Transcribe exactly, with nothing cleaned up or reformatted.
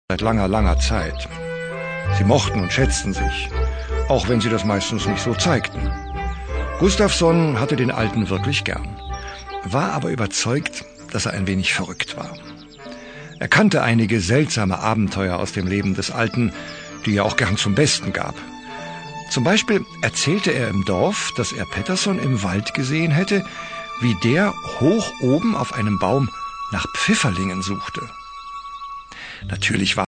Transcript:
seit langer, langer Zeit. Sie mochten und schätzten sich, auch wenn sie das meistens nicht so zeigten. Gustafsson hatte den Alten wirklich gern, war aber überzeugt, dass er ein wenig verrückt war. Er kannte einige seltsame Abenteuer aus dem Leben des Alten, die er auch gern zum Besten gab. Zum Beispiel erzählte er im Dorf, dass er Pettersson im Wald gesehen hätte, wie der hoch oben auf einem Baum nach Pfifferlingen suchte. Natürlich war